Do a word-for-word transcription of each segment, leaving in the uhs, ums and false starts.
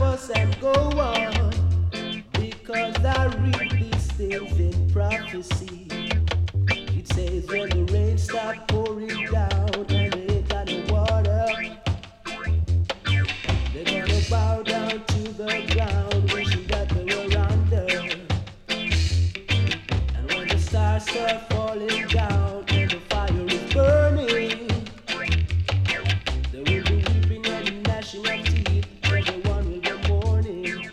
fuss and go on, because I read these things in prophecy. It says when the rain stop pouring down and they ain't got no water, they're gonna bow down to the ground, wishing that they were under. And when the stars start falling down and the fire is burning, there will be weeping and gnashing of teeth. Everyone will be mourning.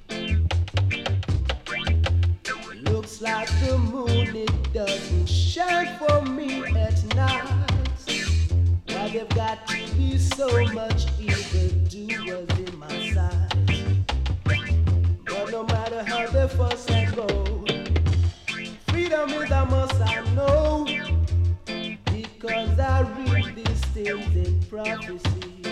It looks like the moon, it doesn't shine for me at night. Why they've got to be so much evildoers in my sight. But no matter how they fuss and go, freedom is a must, I know, because I read these things in prophecy.